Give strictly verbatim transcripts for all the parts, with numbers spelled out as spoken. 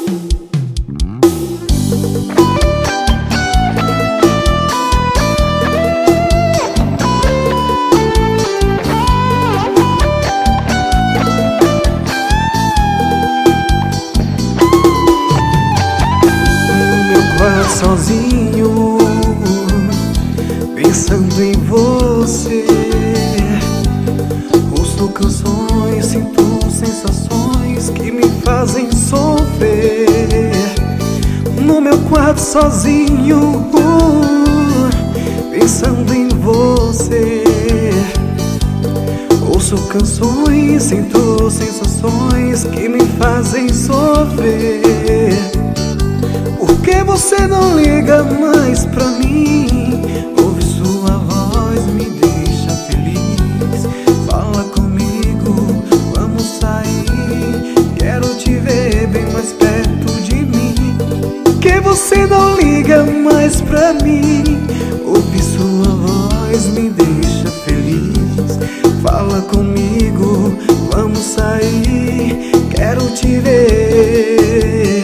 Sozinho, pensando em você, ouço canções, sinto sensações que me fazem sofrer. No meu quarto sozinho, pensando em você, ouço canções, sinto sensações que me fazem sofrer. Por que você não liga mais pra mim? Ouve sua voz, me deixa feliz. Fala comigo, vamos sair. Quero te ver bem mais perto de mim. Por que você não liga mais pra mim? Ouve sua voz, me deixa feliz. Fala comigo, vamos sair. Quero te ver.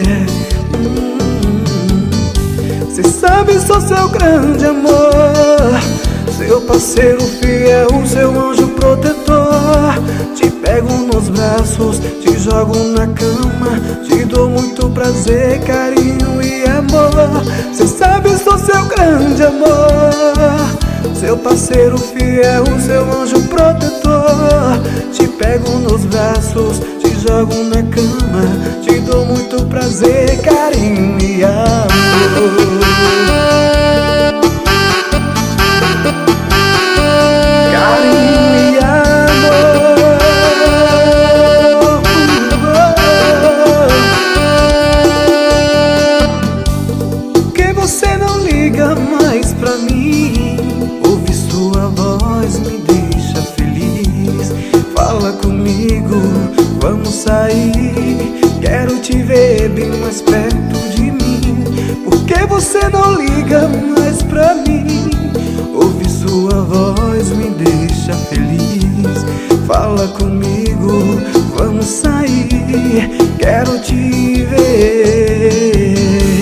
Cê sabe, sou seu grande amor, seu parceiro fiel, seu anjo protetor. Te pego nos braços, te jogo na cama, te dou muito prazer, carinho e amor. Cê sabe, sou seu grande amor, seu parceiro fiel, seu anjo protetor. Te pego nos braços, te jogo na cama, te dou muito prazer, carinho e amor. Você não liga mais pra mim? Ouve sua voz, me deixa feliz. Fala comigo, vamos sair. Quero te ver bem mais perto de mim. Por que você não liga mais pra mim? Ouve sua voz, me deixa feliz. Fala comigo, vamos sair. Quero te ver.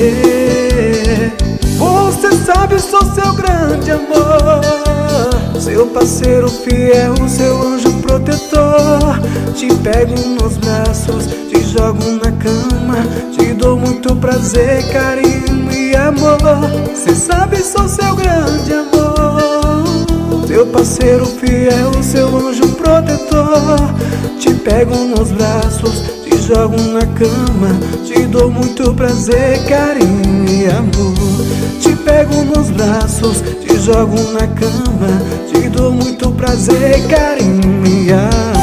Você sabe, sou seu grande amor, seu parceiro fiel, seu anjo protetor. Te pego nos braços, te jogo na cama, te dou muito prazer, carinho e amor. Cê sabe, sou seu grande amor, seu parceiro fiel, seu anjo protetor. Te pego nos braços, te jogo na cama, te dou muito prazer, carinho e amor. Te pego nos braços, te jogo na cama, te dou muito prazer, carinho e amor.